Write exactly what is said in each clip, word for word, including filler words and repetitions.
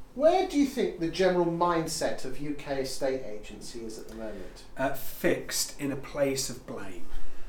Where do you think the general mindset of U K estate agency is at the moment? Uh, fixed in a place of blame.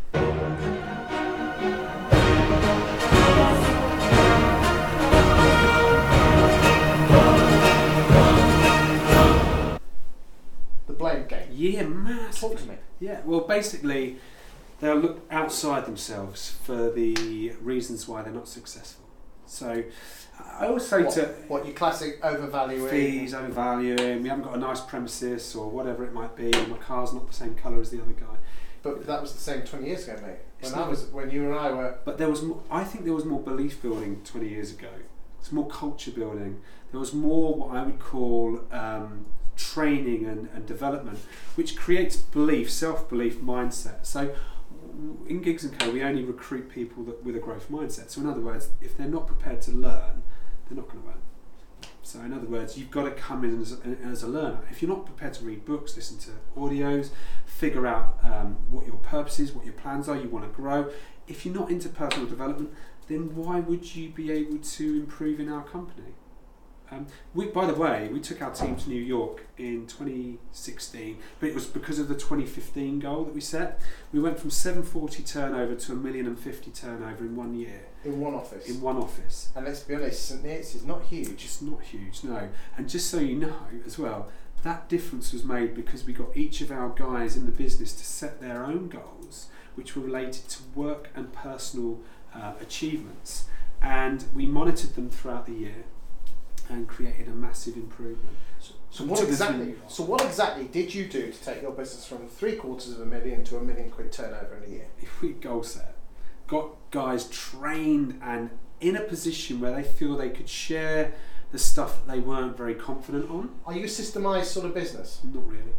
The blame game. Yeah, massive. Talk to me. Yeah, well, basically, they'll look outside themselves for the reasons why they're not successful. So, I always say What, to what your classic overvaluing? fees, overvaluing, we haven't got a nice premises or whatever it might be, my car's not the same colour as the other guy. But that was the same twenty years ago, mate. It's When I not- was, when you and I were. But there was, more, I think there was more belief building twenty years ago. It's more culture building. There was more what I would call um, training and, and development, which creates belief, self-belief mindset. So in Giggs and Co, we only recruit people that, with a growth mindset. So in other words, if they're not prepared to learn, they're not going to earn. So in other words, you've got to come in as a, as a learner. If you're not prepared to read books, listen to audios, figure out um, what your purpose is, what your plans are, you want to grow. If you're not into personal development, then why would you be able to improve in our company? Um, we, by the way, we took our team to New York in twenty sixteen, but it was because of the twenty fifteen goal that we set. We went from seven forty turnover to a million and fifty turnover in one year. In one office. In one office. And let's be honest, St Neots is not huge. It's not huge, no. And just so you know as well, that difference was made because we got each of our guys in the business to set their own goals, which were related to work and personal uh, achievements. And we monitored them throughout the year and created a massive improvement. So, so what exactly? So what exactly did you do to take your business from three quarters of a million to a million quid turnover in a year? If we goal set, got guys trained and in a position where they feel they could share the stuff that they weren't very confident on. Are you a systemised sort of business? Not really.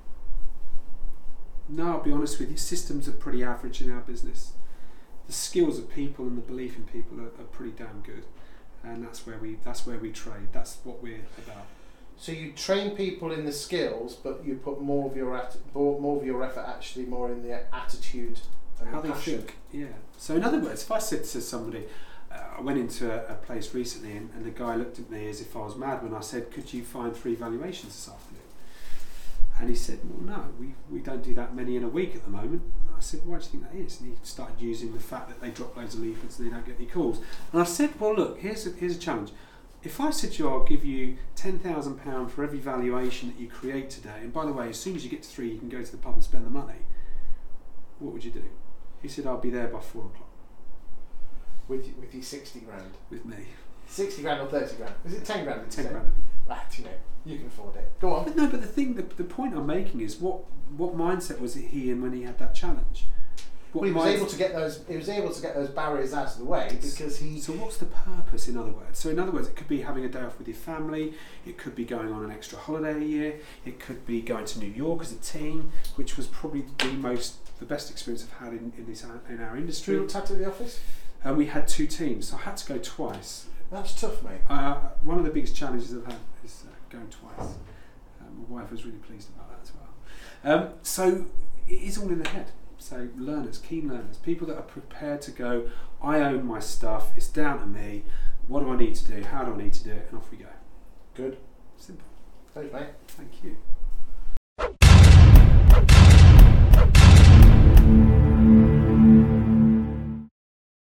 No, I'll be honest with you. Systems are pretty average in our business. The skills of people and the belief in people are, are pretty damn good. And that's where we that's where we trade. That's what we're about. So you train people in the skills, but you put more of your atti- more more of your effort actually more in the attitude and How the they passion. think. Yeah. So in other words, if I said to somebody, uh, I went into a, a place recently, and, and the guy looked at me as if I was mad when I said, "Could you find three valuations this afternoon?" And he said, "Well, no, we we don't do that many in a week at the moment." I said, "Why do you think that is?" And he started using the fact that they drop loads of leaflets and they don't get any calls. And I said, "Well, look, here's a, here's a challenge. If I said to you, I'll give you ten thousand pounds for every valuation that you create today, and by the way, as soon as you get to three, you can go to the pub and spend the money, what would you do?" He said, "I'll be there by four o'clock." With with your sixty grand. With me. Sixty grand or thirty grand? Is it ten grand? did you ten say? grand. Right, you know, you can afford it. Go on. But no, but the thing, the, the point I'm making is what what mindset was it he in when he had that challenge? What Well, he was mindset- able to get those. He was able to get those barriers out of the way because he. So what's the purpose, in other words? So in other words, it could be having a day off with your family, it could be going on an extra holiday a year, it could be going to New York as a team, which was probably the most, the best experience I've had in, in, this, in our Who industry. looked after the office? And we had two teams, so I had to go twice. That's tough, mate. Uh, one of the biggest challenges I've had is uh, going twice. Um, my wife was really pleased about that as well. Um, so it is all in the head. So learners, keen learners, people that are prepared to go, I own my stuff, it's down to me, what do I need to do, how do I need to do it, and off we go. Good. Simple. Thanks, mate. Thank you.